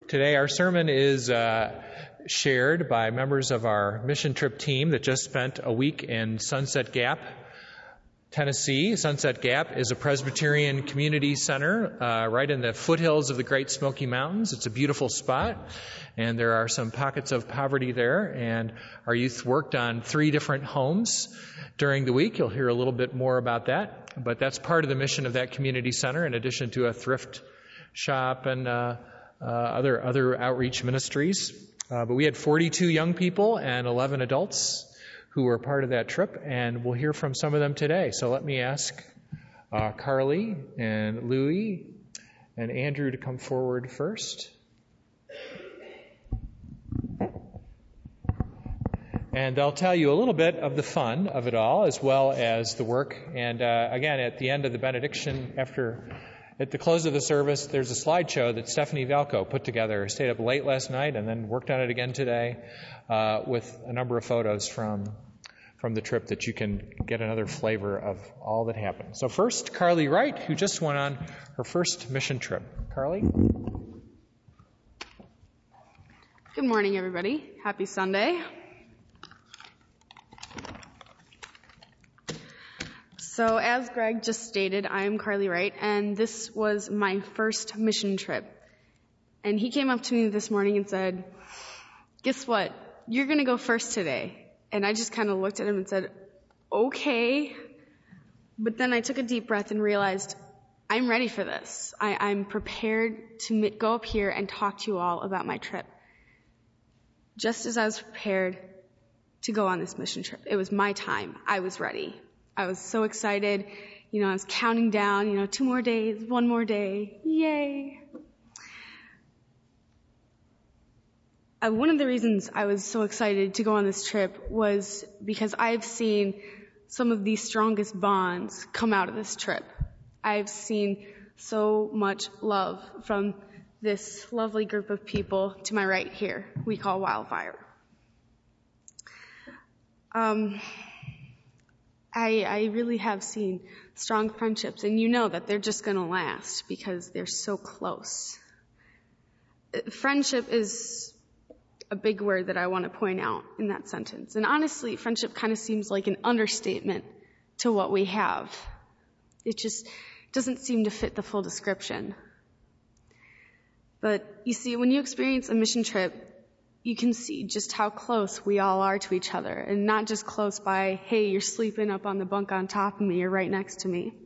Today our sermon is shared by members of our mission trip team that just spent a week in Sunset Gap, Tennessee. Sunset Gap is a Presbyterian community center right in the foothills of the Great Smoky Mountains. It's a beautiful spot, and there are some pockets of poverty there, and our youth worked on 3 different homes during the week. You'll hear a little bit more about that, but that's part of the mission of that community center, in addition to a thrift shop and other outreach ministries. But we had 42 young people and 11 adults who were part of that trip, and we'll hear from some of them today. So let me ask Carly and Louie and Andrew to come forward first. And they'll tell you a little bit of the fun of it all, as well as the work. And again, at the end of the benediction, at the close of the service, there's a slideshow that Stephanie Valco put together. Stayed up late last night and then worked on it again today with a number of photos from the trip that you can get another flavor of all that happened. So first, Carly Wright, who just went on her first mission trip. Carly? Good morning, everybody. Happy Sunday. So as Greg just stated, I'm Carly Wright, and this was my first mission trip. And he came up to me this morning and said, "Guess what? You're going to go first today." And I just kind of looked at him and said, "Okay." But then I took a deep breath and realized I'm ready for this. I'm prepared to go up here and talk to you all about my trip. Just as I was prepared to go on this mission trip. It was my time. I was ready. I was so excited. I was counting down, 2 more days, 1 more day. Yay. One of the reasons I was so excited to go on this trip was because I've seen some of the strongest bonds come out of this trip. I've seen so much love from this lovely group of people to my right here, we call Wildfire. I really have seen strong friendships, and you know that they're just going to last because they're so close. Friendship is a big word that I want to point out in that sentence. And honestly, friendship kind of seems like an understatement to what we have. It just doesn't seem to fit the full description. But you see, when you experience a mission trip, you can see just how close we all are to each other, and not just close by, hey, you're sleeping up on the bunk on top of me, you're right next to me.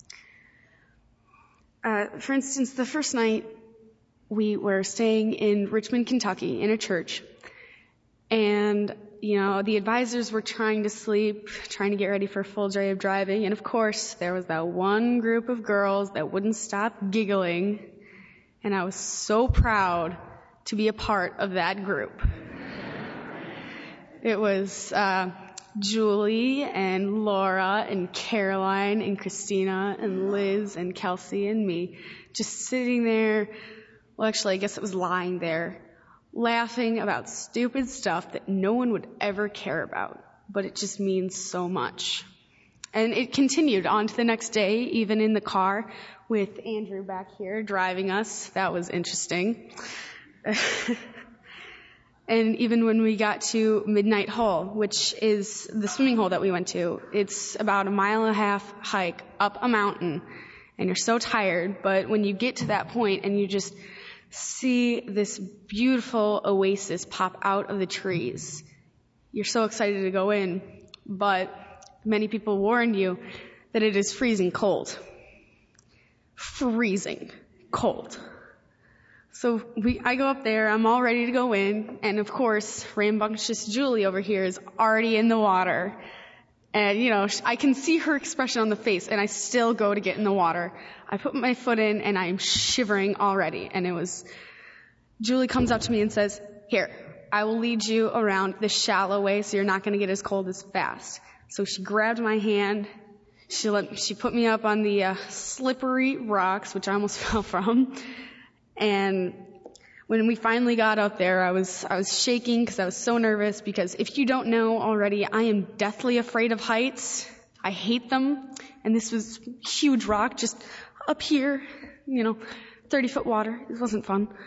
For instance, the first night we were staying in Richmond, Kentucky, in a church, and, the advisors were trying to sleep, trying to get ready for a full day of driving, and of course, there was that one group of girls that wouldn't stop giggling, and I was so proud to be a part of that group. It was Julie and Laura and Caroline and Christina and Liz and Kelsey and me just sitting there, well, actually, I guess it was lying there, laughing about stupid stuff that no one would ever care about, but it just means so much. And it continued on to the next day, even in the car with Andrew back here driving us. That was interesting. And even when we got to Midnight Hole, which is the swimming hole that we went to, it's about a 1.5 mile hike up a mountain, and you're so tired, but when you get to that point and you just see this beautiful oasis pop out of the trees, you're so excited to go in, but many people warned you that it is freezing cold. Freezing cold. So I go up there, I'm all ready to go in, and of course, rambunctious Julie over here is already in the water. And, I can see her expression on the face, and I still go to get in the water. I put my foot in, and I'm shivering already. And Julie comes up to me and says, "Here, I will lead you around the shallow way so you're not going to get as cold as fast." So she grabbed my hand, she put me up on the slippery rocks, which I almost fell from. And when we finally got up there, I was shaking because I was so nervous, because if you don't know already, I am deathly afraid of heights. I hate them. And this was huge rock just up here, 30-foot water. It wasn't fun.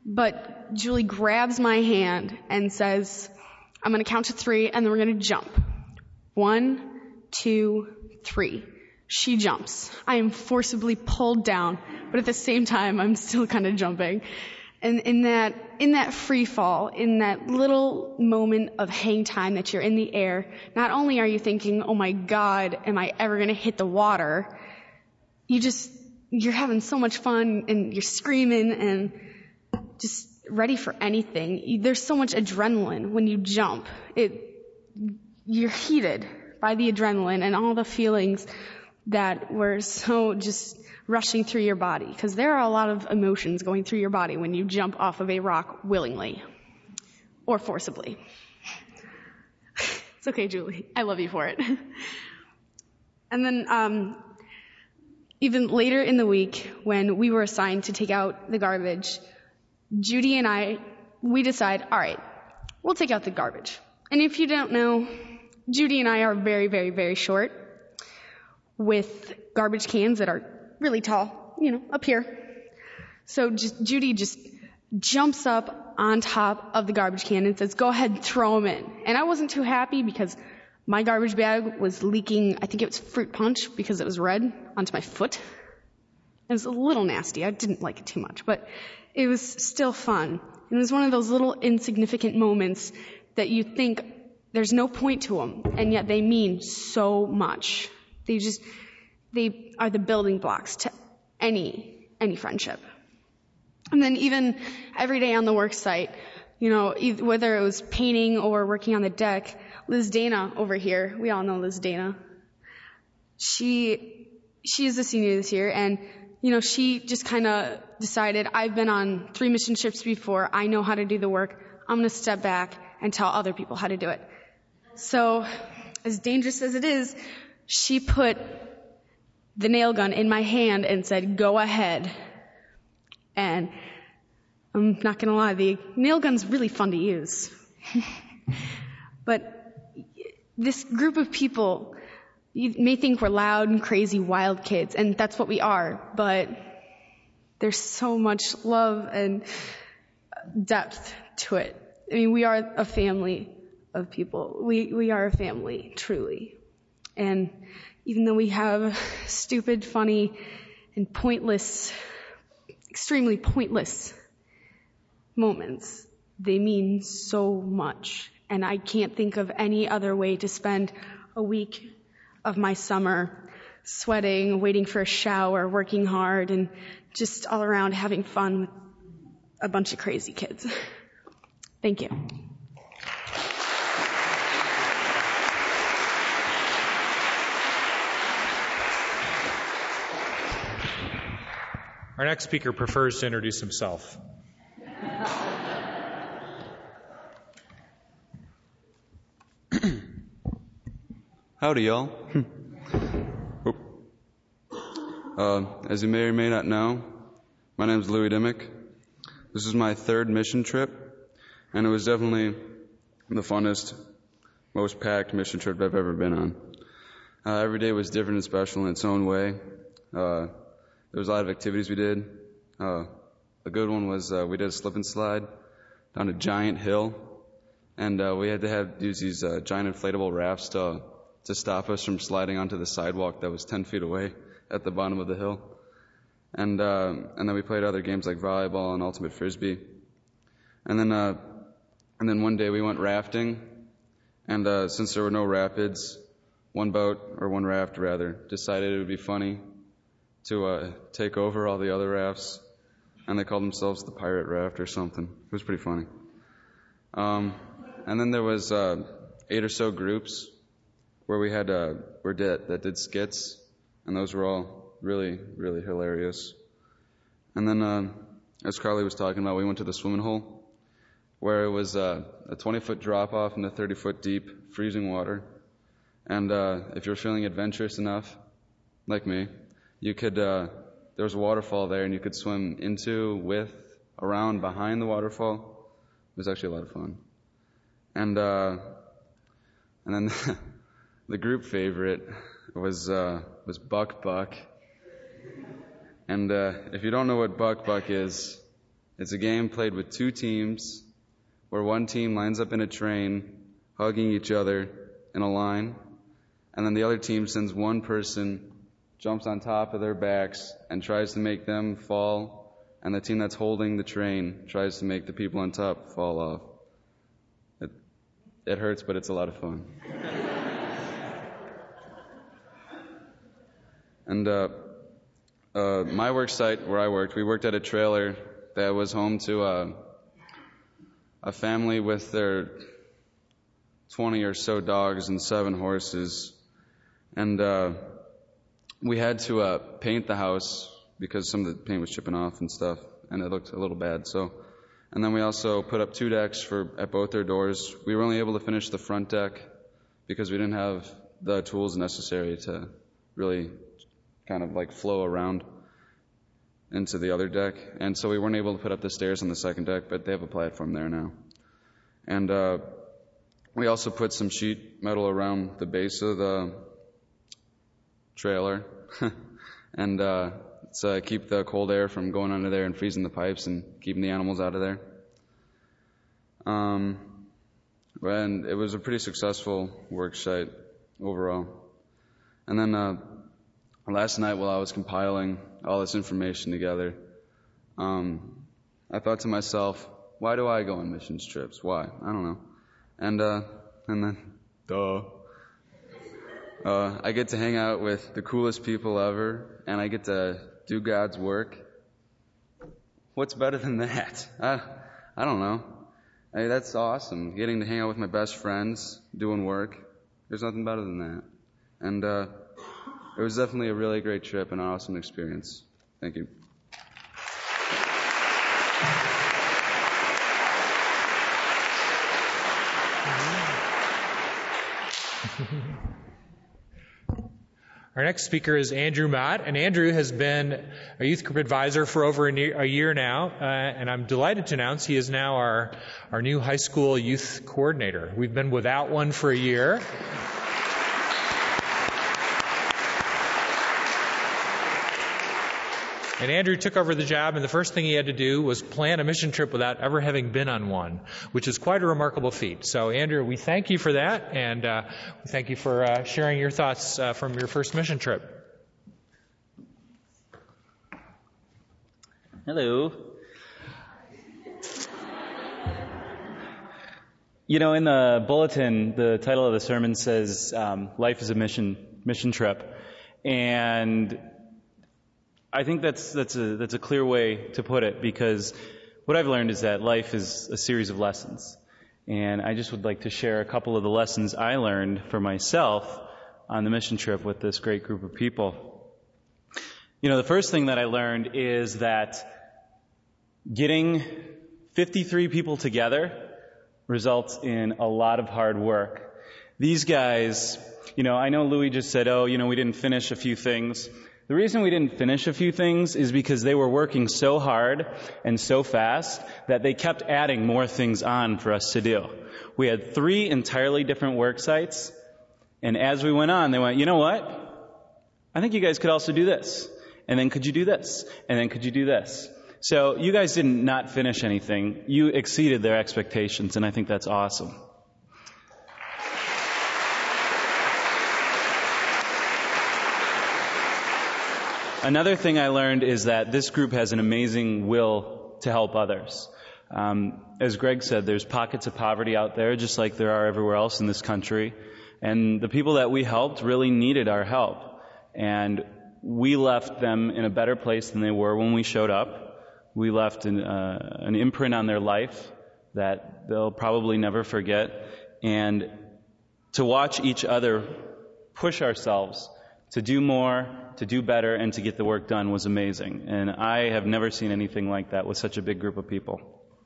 But Julie grabs my hand and says, I'm going to count to 3, and then we're going to jump. 1, 2, 3. She jumps. I am forcibly pulled down, but at the same time, I'm still kind of jumping. And in that free fall, in that little moment of hang time that you're in the air, not only are you thinking, oh my God, am I ever going to hit the water? You're having so much fun, and you're screaming and just ready for anything. There's so much adrenaline when you jump. You're heated by the adrenaline and all the feelings that were so just rushing through your body, because there are a lot of emotions going through your body when you jump off of a rock willingly or forcibly. It's okay, Julie. I love you for it. And then even later in the week, when we were assigned to take out the garbage, Judy and I, we decide, all right, we'll take out the garbage. And if you don't know, Judy and I are very, very, very short, with garbage cans that are really tall, up here. So Judy just jumps up on top of the garbage can and says, go ahead and throw them in. And I wasn't too happy because my garbage bag was leaking, I think it was fruit punch because it was red, onto my foot. It was a little nasty. I didn't like it too much, but it was still fun. It was one of those little insignificant moments that you think there's no point to them, and yet they mean so much. They are the building blocks to any friendship. And then even every day on the work site, whether it was painting or working on the deck, Liz Dana over here, we all know Liz Dana. She is a senior this year, and she just kind of decided, I've been on 3 mission trips before, I know how to do the work, I'm going to step back and tell other people how to do it. So, as dangerous as it is, she put the nail gun in my hand and said, go ahead. And I'm not going to lie, the nail gun's really fun to use. But this group of people, you may think we're loud and crazy wild kids, and that's what we are, but there's so much love and depth to it. I mean, we are a family of people. We are a family, truly. And even though we have stupid, funny, and pointless, extremely pointless moments, they mean so much. And I can't think of any other way to spend a week of my summer sweating, waiting for a shower, working hard, and just all around having fun with a bunch of crazy kids. Thank you. Our next speaker prefers to introduce himself. Howdy, y'all. As you may or may not know, my name is Louis Dimmick. This is my 3rd mission trip, and it was definitely the funnest, most packed mission trip I've ever been on. Every day was different and special in its own way. There was a lot of activities we did. A good one was we did a slip and slide down a giant hill, and we had to use these giant inflatable rafts to stop us from sliding onto the sidewalk that was 10 feet away at the bottom of the hill. And then we played other games like volleyball and ultimate frisbee. And then one day we went rafting, and since there were no rapids, one raft decided it would be funny to take over all the other rafts, and they called themselves the Pirate Raft or something. It was pretty funny. And then there was 8 or so groups where we had that did skits, and those were all really, really hilarious. And then, as Carly was talking about, we went to the swimming hole, where it was a 20-foot drop-off into 30-foot deep, freezing water. And if you're feeling adventurous enough, like me, you could, there was a waterfall there, and you could swim into, with, around, behind the waterfall. It was actually a lot of fun. And then the group favorite was Buck Buck. And if you don't know what Buck Buck is, It's a game played with two teams where one team lines up in a train, hugging each other in a line, and then the other team sends one person, jumps on top of their backs, and tries to make them fall, and the team that's holding the train tries to make the people on top fall off. It hurts, but it's a lot of fun. And my work site where I worked, we worked at a trailer that was home to a family with their 20 or so dogs and 7 horses. And we had to paint the house because some of the paint was chipping off and stuff, and it looked a little bad. And then we also put up 2 decks at both their doors. We were only able to finish the front deck because we didn't have the tools necessary to really kind of like flow around into the other deck. And so we weren't able to put up the stairs on the second deck, but they have a platform there now. And we also put some sheet metal around the base of the trailer and to keep the cold air from going under there and freezing the pipes and keeping the animals out of there. And it was a pretty successful work site overall. And then last night while I was compiling all this information together, I thought to myself, why do I go on missions trips? Why? I don't know. And then, I get to hang out with the coolest people ever, and I get to do God's work. What's better than that? I don't know. That's awesome. Getting to hang out with my best friends, doing work. There's nothing better than that. And it was definitely a really great trip and an awesome experience. Thank you. Our next speaker is Andrew Mott, and Andrew has been a youth group advisor for over a year now, and I'm delighted to announce he is now our new high school youth coordinator. We've been without one for a year. And Andrew took over the job, and the first thing he had to do was plan a mission trip without ever having been on one, which is quite a remarkable feat. So, Andrew, we thank you for that, and we thank you for sharing your thoughts from your first mission trip. Hello. You know, in the bulletin, the title of the sermon says, "Life is a mission trip," and I think that's a clear way to put it, because what I've learned is that life is a series of lessons. And I just would like to share a couple of the lessons I learned for myself on the mission trip with this great group of people. You know, the first thing that I learned is that getting 53 people together results in a lot of hard work. These guys, you know, I know Louis just said, we didn't finish a few things. The reason we didn't finish a few things is because they were working so hard and so fast that they kept adding more things on for us to do. We had 3 entirely different work sites, and as we went on, they went, you know what? I think you guys could also do this. And then could you do this? And then could you do this? So you guys didn't not finish anything. You exceeded their expectations, and I think that's awesome. Another thing I learned is that this group has an amazing will to help others. As Greg said, there's pockets of poverty out there, just like there are everywhere else in this country. And the people that we helped really needed our help. And we left them in a better place than they were when we showed up. We left an imprint on their life that they'll probably never forget. And to watch each other push ourselves to do more, to do better, and to get the work done was amazing. And I have never seen anything like that with such a big group of people.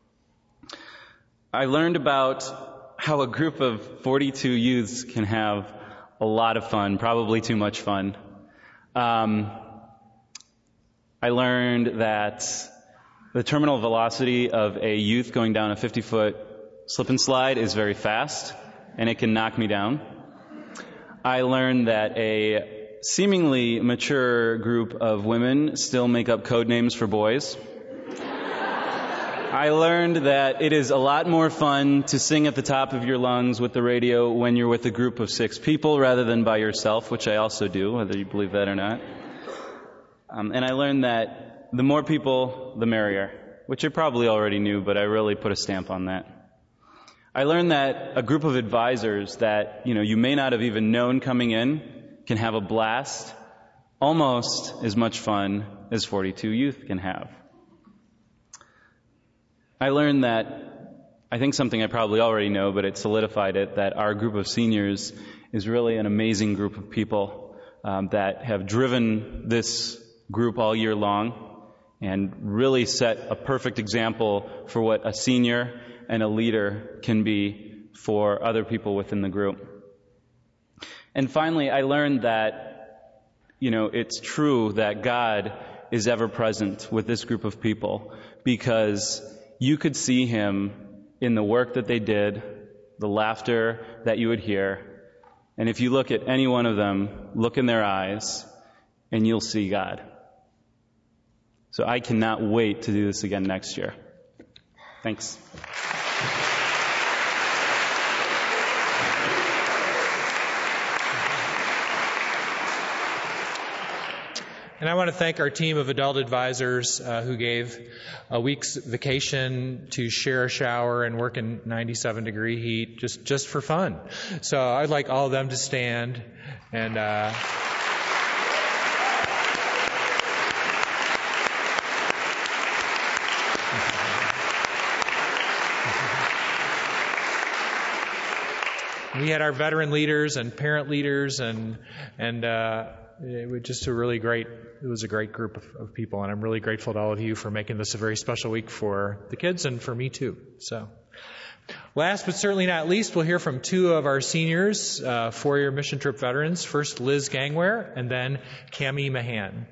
I learned about how a group of 42 youths can have a lot of fun, probably too much fun. I learned that the terminal velocity of a youth going down a 50-foot slip and slide is very fast, and it can knock me down. I learned that a seemingly mature group of women still make up code names for boys. I learned that it is a lot more fun to sing at the top of your lungs with the radio when you're with a group of 6 people rather than by yourself, which I also do, whether you believe that or not. And I learned that the more people, the merrier, which I probably already knew, but I really put a stamp on that. I learned that a group of advisors that, you may not have even known coming in can have a blast, almost as much fun as 42 youth can have. I learned that, I think something I probably already know, but it solidified it, that our group of seniors is really an amazing group of people that have driven this group all year long and really set a perfect example for what a senior and a leader can be for other people within the group. And finally, I learned that, it's true that God is ever present with this group of people, because you could see Him in the work that they did, the laughter that you would hear. And if you look at any one of them, look in their eyes, and you'll see God. So I cannot wait to do this again next year. Thanks. And I want to thank our team of adult advisors who gave a week's vacation to share a shower and work in 97-degree heat just for fun. So I'd like all of them to stand and we had our veteran leaders and parent leaders and it was just it was a great group of people, and I'm really grateful to all of you for making this a very special week for the kids and for me too. So, last but certainly not least, we'll hear from 2 of our seniors, 4-year mission trip veterans. First, Liz Gangware, and then Cammie Mahan.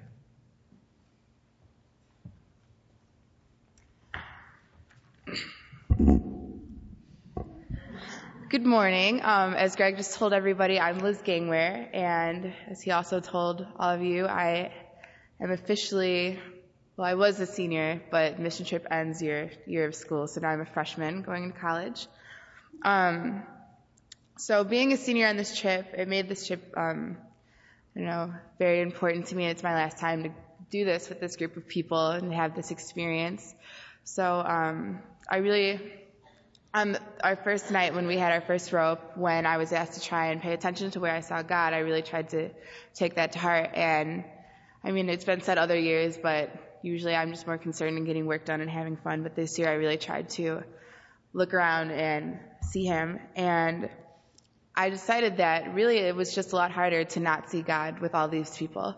Good morning. As Greg just told everybody, I'm Liz Gangware, and as he also told all of you, I am officially, I was a senior, but mission trip ends your year of school, so now I'm a freshman going into college. So being a senior on this trip, it made this trip, very important to me. It's my last time to do this with this group of people and have this experience. So on our first night when we had our first rope, when I was asked to try and pay attention to where I saw God, I really tried to take that to heart. And it's been said other years, but usually I'm just more concerned in getting work done and having fun. But this year I really tried to look around and see Him. And I decided that really it was just a lot harder to not see God with all these people.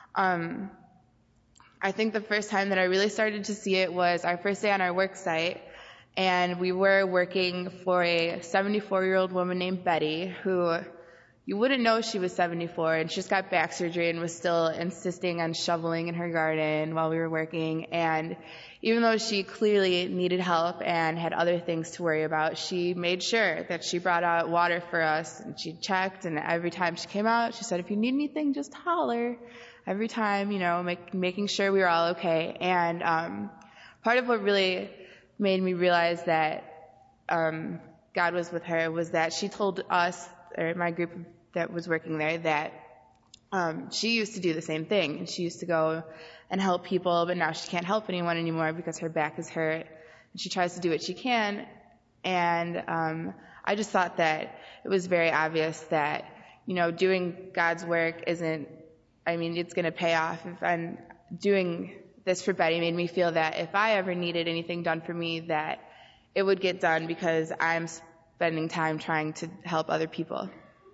I think the first time that I really started to see it was our first day on our work site. And we were working for a 74-year-old woman named Betty, who you wouldn't know she was 74, and she just got back surgery and was still insisting on shoveling in her garden while we were working. And even though she clearly needed help and had other things to worry about, she made sure that she brought out water for us, and she checked, and every time she came out, she said, if you need anything, just holler. Every time, making sure we were all okay. And part of what really made me realize that God was with her was that she told us, or my group that was working there, that she used to do the same thing. And she used to go and help people, but now she can't help anyone anymore because her back is hurt. And she tries to do what she can. And I just thought that it was very obvious that, doing God's work it's going to pay off. And doing this for Betty made me feel that if I ever needed anything done for me, that it would get done because I'm spending time trying to help other people.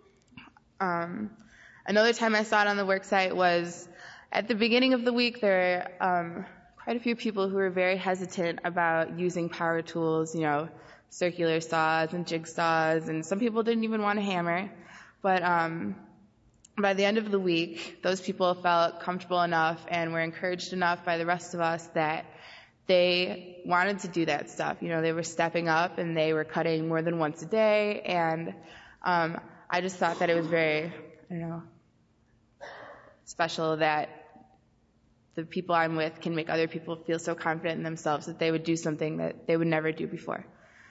Another time I saw it on the work site was at the beginning of the week. There were quite a few people who were very hesitant about using power tools, circular saws and jigsaws, and some people didn't even want a hammer. But by the end of the week, those people felt comfortable enough and were encouraged enough by the rest of us that they wanted to do that stuff. They were stepping up and they were cutting more than once a day. And I just thought that it was very, special that the people I'm with can make other people feel so confident in themselves that they would do something that they would never do before.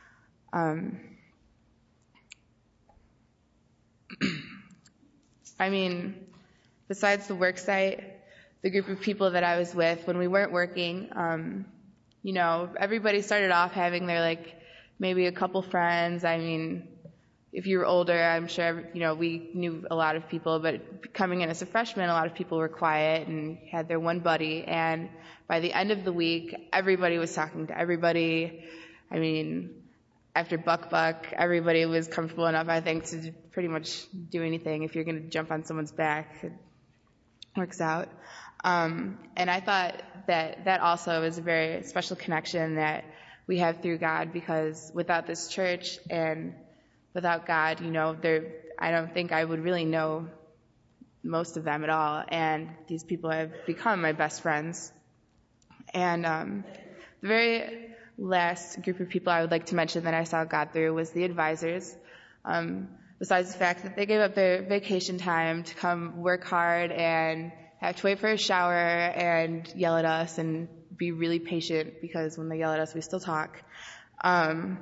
I mean, besides the work site, the group of people that I was with when we weren't working, everybody started off having their, maybe a couple friends. I mean, if you were older, I'm sure, we knew a lot of people, but coming in as a freshman, a lot of people were quiet and had their one buddy. And by the end of the week, everybody was talking to everybody. I mean, after Buck, everybody was comfortable enough, I think, to pretty much do anything. If you're going to jump on someone's back, it works out. And I thought that also is a very special connection that we have through God, because without this church and without God, I don't think I would really know most of them at all. And these people have become my best friends. And the very last group of people I would like to mention that I saw God through was the advisors. Besides the fact that they gave up their vacation time to come work hard and have to wait for a shower and yell at us and be really patient, because when they yell at us, we still talk. I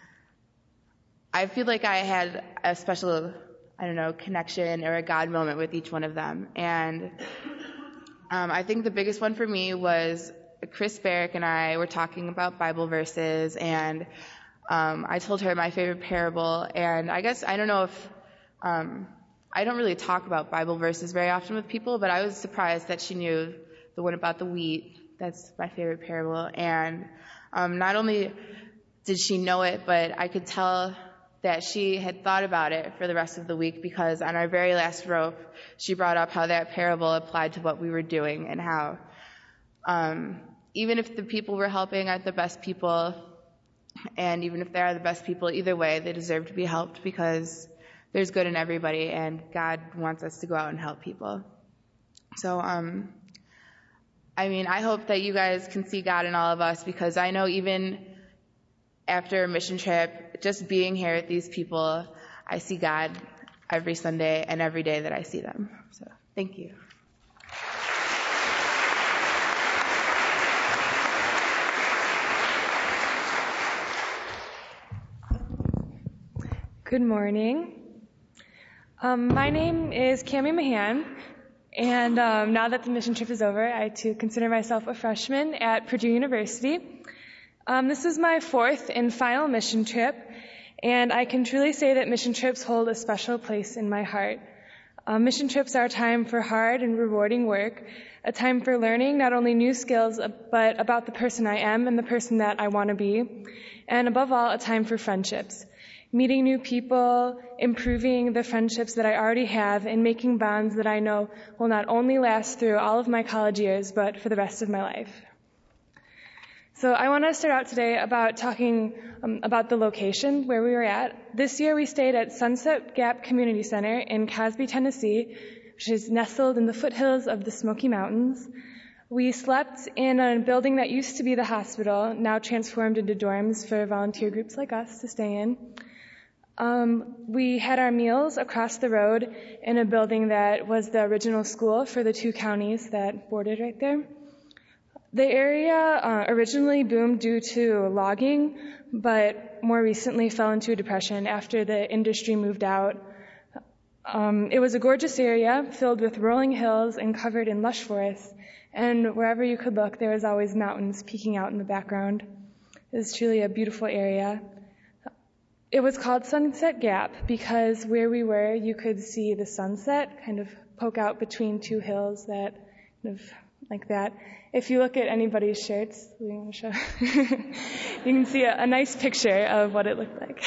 feel like I had a special, connection or a God moment with each one of them. And I think the biggest one for me was Chris Barrick and I were talking about Bible verses, and I told her my favorite parable. And I guess, I don't know if, I don't really talk about Bible verses very often with people, but I was surprised that she knew the one about the wheat. That's my favorite parable. And not only did she know it, but I could tell that she had thought about it for the rest of the week, because on our very last rope, she brought up how that parable applied to what we were doing, and how even if the people we're helping aren't the best people, and even if they are the best people, either way, they deserve to be helped, because there's good in everybody, and God wants us to go out and help people. So, I hope that you guys can see God in all of us, because I know even after a mission trip, just being here with these people, I see God every Sunday and every day that I see them. So, thank you. Good morning. My name is Cami Mahan, and now that the mission trip is over, I too consider myself a freshman at Purdue University. This is my fourth and final mission trip, and I can truly say that mission trips hold a special place in my heart. Mission trips are a time for hard and rewarding work, a time for learning not only new skills, but about the person I am and the person that I want to be, and above all, a time for friendships. Meeting new people, improving the friendships that I already have, and making bonds that I know will not only last through all of my college years, but for the rest of my life. So I want to start out today about talking about the location where we were at. This year we stayed at Sunset Gap Community Center in Cosby, Tennessee, which is nestled in the foothills of the Smoky Mountains. We slept in a building that used to be the hospital, now transformed into dorms for volunteer groups like us to stay in. We had our meals across the road in a building that was the original school for the two counties that bordered right there. The area originally boomed due to logging, but more recently fell into a depression after the industry moved out. It was a gorgeous area filled with rolling hills and covered in lush forests, and wherever you could look, there was always mountains peeking out in the background. It was truly a beautiful area. It was called Sunset Gap because where we were, you could see the sunset kind of poke out between two hills that kind of like that. If you look at anybody's shirts, we want to show, you can see a nice picture of what it looked like.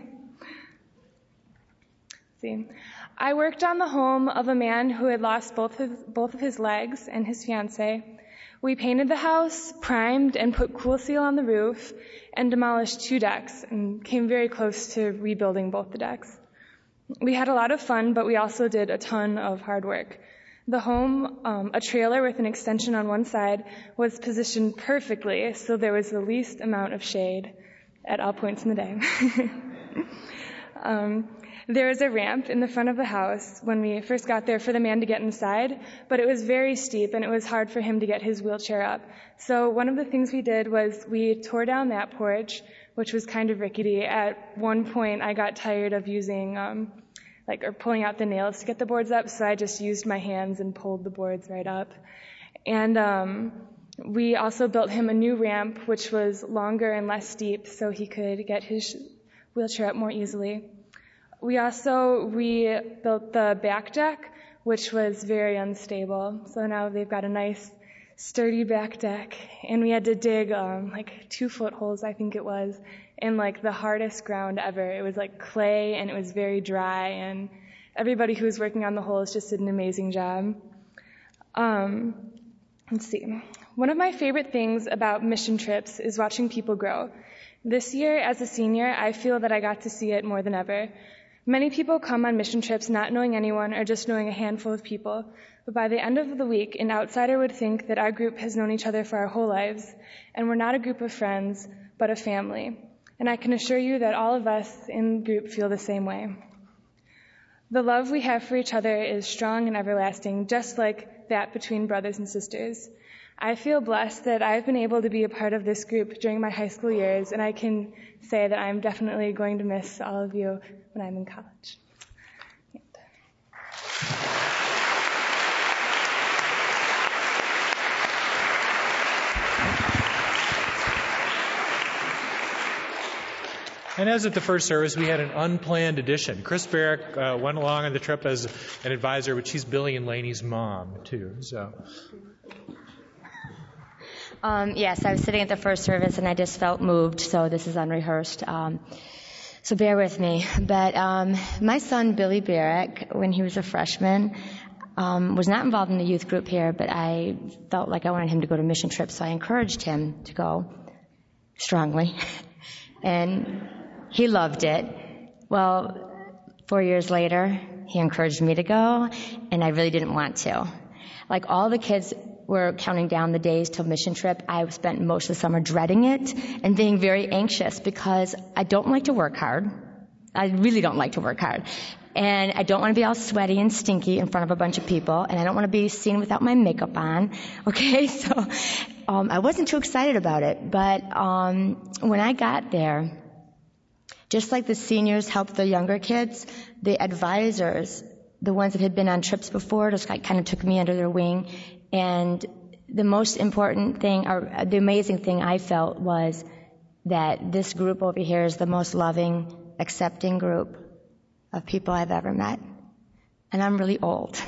See, I worked on the home of a man who had lost both of his legs and his fiancée. We painted the house, primed, and put Cool Seal on the roof, and demolished 2 decks, and came very close to rebuilding both the decks. We had a lot of fun, but we also did a ton of hard work. The home, a trailer with an extension on one side, was positioned perfectly, so there was the least amount of shade at all points in the day. There was a ramp in the front of the house when we first got there for the man to get inside, but it was very steep and it was hard for him to get his wheelchair up. So one of the things we did was we tore down that porch, which was kind of rickety. At one point, I got tired of using, or pulling out the nails to get the boards up, so I just used my hands and pulled the boards right up. And we also built him a new ramp, which was longer and less steep, so he could get his wheelchair up more easily. We also rebuilt the back deck, which was very unstable. So now they've got a nice, sturdy back deck. And we had to dig 2-foot holes, I think it was, in the hardest ground ever. It was like clay and it was very dry. And everybody who was working on the holes just did an amazing job. Let's see. One of my favorite things about mission trips is watching people grow. This year, as a senior, I feel that I got to see it more than ever. Many people come on mission trips not knowing anyone or just knowing a handful of people, but by the end of the week, an outsider would think that our group has known each other for our whole lives, and we're not a group of friends, but a family. And I can assure you that all of us in the group feel the same way. The love we have for each other is strong and everlasting, just like that between brothers and sisters. I feel blessed that I've been able to be a part of this group during my high school years, and I can say that I'm definitely going to miss all of you when I'm in college. And as at the first service, we had an unplanned addition. Chris Barrick went along on the trip as an advisor, but she's Billy and Laney's mom, too. So. Yes, I was sitting at the first service and I just felt moved, so this is unrehearsed. So bear with me. But my son, Billy Barrick, when he was a freshman, was not involved in the youth group here, but I felt like I wanted him to go to mission trips, so I encouraged him to go strongly. And he loved it. Well, 4 years later, he encouraged me to go, and I really didn't want to. Like all the kids were counting down the days till mission trip, I spent most of the summer dreading it and being very anxious because I don't like to work hard. I really don't like to work hard. And I don't want to be all sweaty and stinky in front of a bunch of people, and I don't want to be seen without my makeup on. Okay, so I wasn't too excited about it. But when I got there, just like the seniors helped the younger kids, the advisors, the ones that had been on trips before, just kind of took me under their wing. And the most important thing, or the amazing thing I felt, was that this group over here is the most loving, accepting group of people I've ever met. And I'm really old.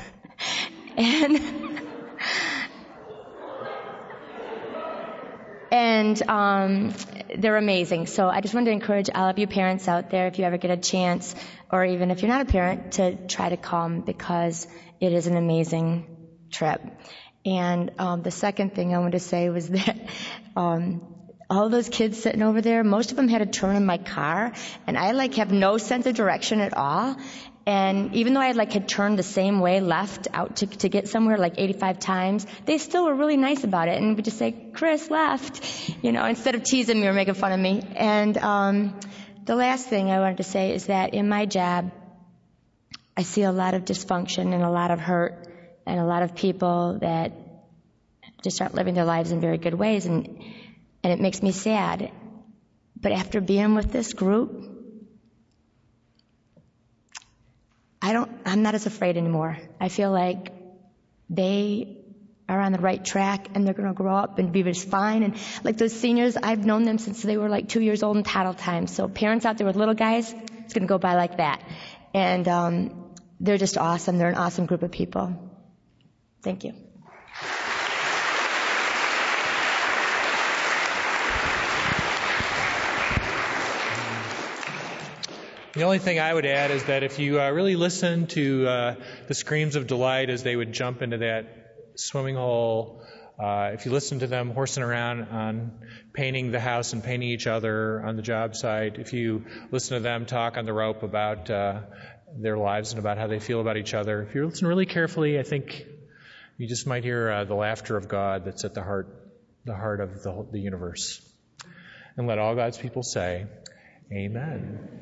And they're amazing. So I just wanted to encourage all of you parents out there, if you ever get a chance, or even if you're not a parent, to try to come, because it is an amazing trip. And the second thing I wanted to say was that all those kids sitting over there, most of them had a turn in my car, and I have no sense of direction at all. And even though I had turned the same way left out to get somewhere 85 times, they still were really nice about it and would just say, "Chris, left," instead of teasing me or making fun of me. And the last thing I wanted to say is that in my job, I see a lot of dysfunction and a lot of hurt and a lot of people that just aren't living their lives in very good ways, and it makes me sad. But after being with this group, I'm not as afraid anymore. I feel like they are on the right track and they're going to grow up and be just fine. And those seniors, I've known them since they were 2 years old in toddle time. So parents out there with little guys, it's going to go by like that. And they're just awesome. They're an awesome group of people. Thank you. The only thing I would add is that if you really listen to the screams of delight as they would jump into that swimming hole, if you listen to them horsing around on painting the house and painting each other on the job site, if you listen to them talk on the rope about their lives and about how they feel about each other, if you listen really carefully, I think you just might hear the laughter of God that's at the heart of the universe. And let all God's people say, Amen.